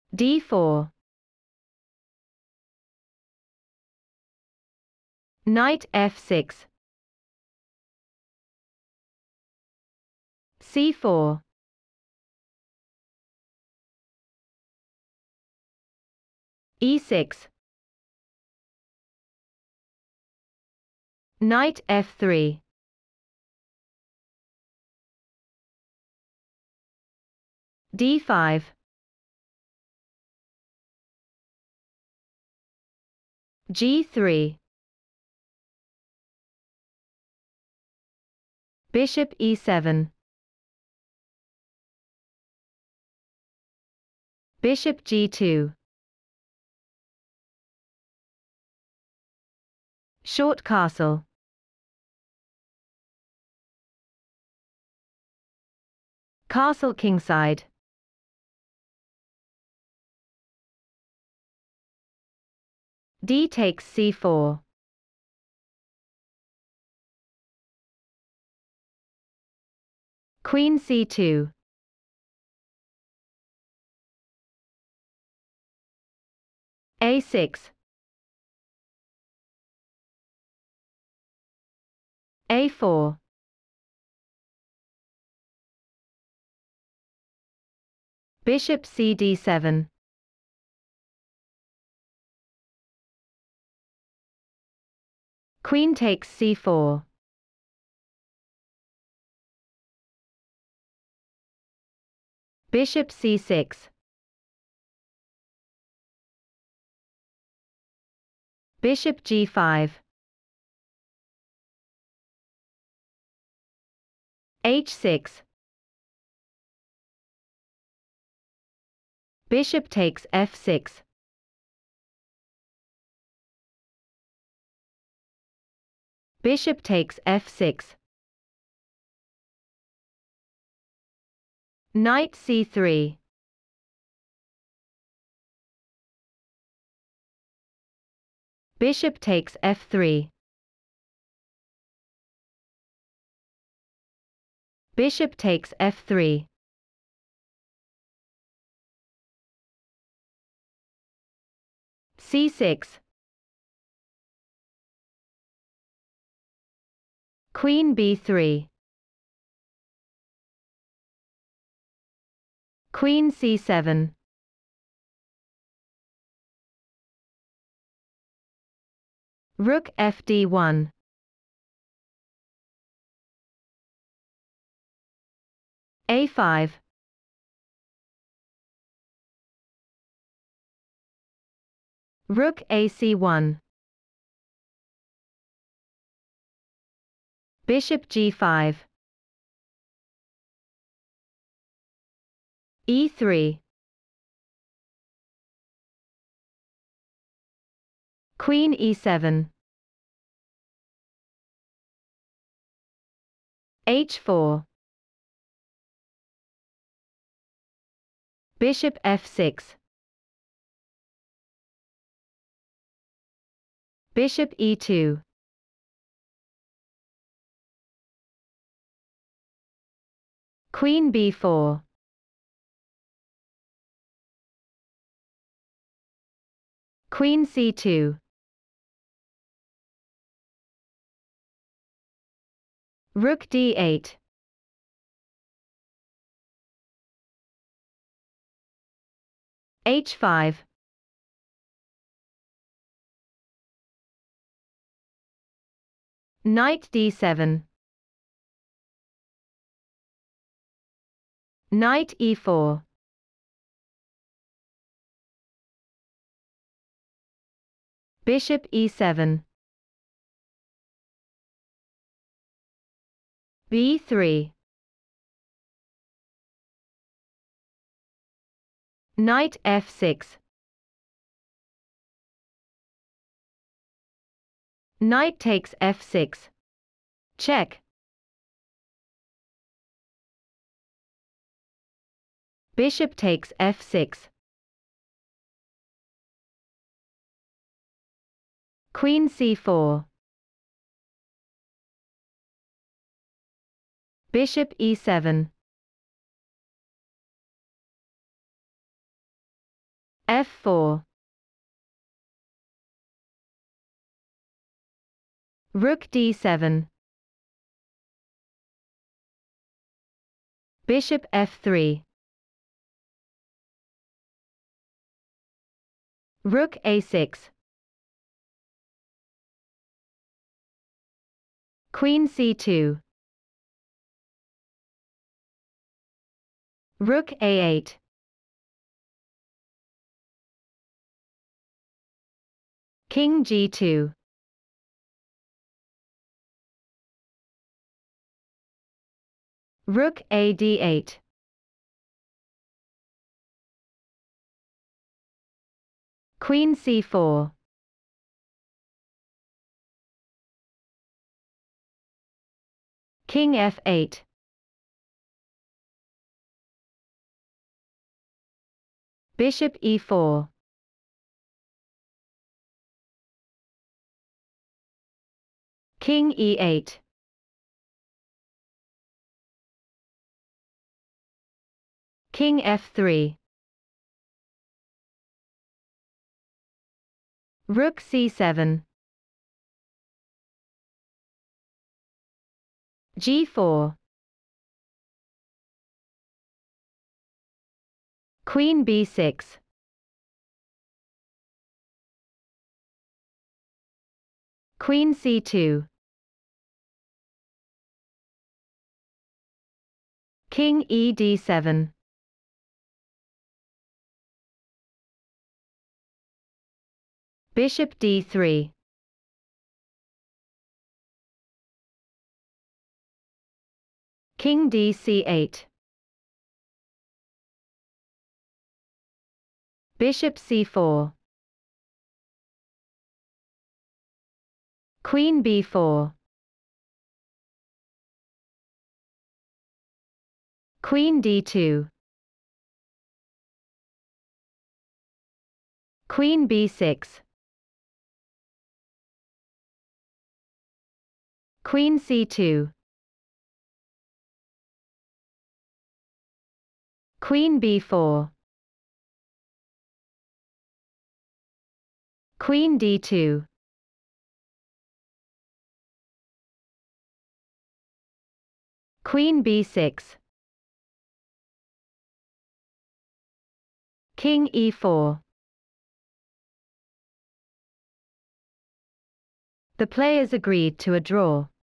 d4. Knight f6. c4. e6. Knight f3. d5. g3. Bishop e7. Bishop g2. Short castle. Castle kingside. D takes c4. Queen c2. a6. a4. Bishop cd7. Queen takes c4. Bishop c6. Bishop g5. h6. Bishop takes f6. Bishop takes f6. Knight c3. Bishop takes f3. Bishop takes f3. c6. Queen b3. Queen c7. Rook fd1. a5. Rook ac1. Bishop g5. e3. Queen e7. h4. Bishop f6. Bishop e2. Queen b4. Queen c2. Rook d8. h5. Knight d7. Knight e4. Bishop e7. b3. Knight f6. Knight takes f6. Check. Bishop takes f6. Queen c4. Bishop e7. f4. Rook d7. Bishop f3. Rook a6. Queen c2. Rook a8. King g2. Rook a d8. Queen c4. King f8. Bishop e4. King e8. King f3. Rook c7. g4. Queen b6. Queen c2. King e d7. Bishop d3. King d c8. Bishop c4. Queen b4. Queen d2. Queen b6. Queen c2. Queen b4. Queen d2. Queen b6. King e4. The players agreed to a draw.